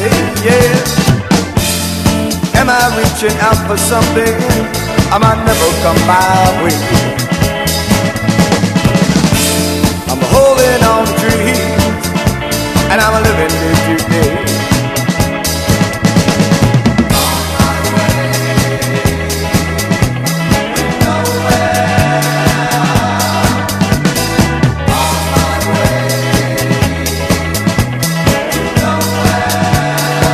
yeah. Am I reaching out for something I might never come my way? I'm holding on to trees and I'm living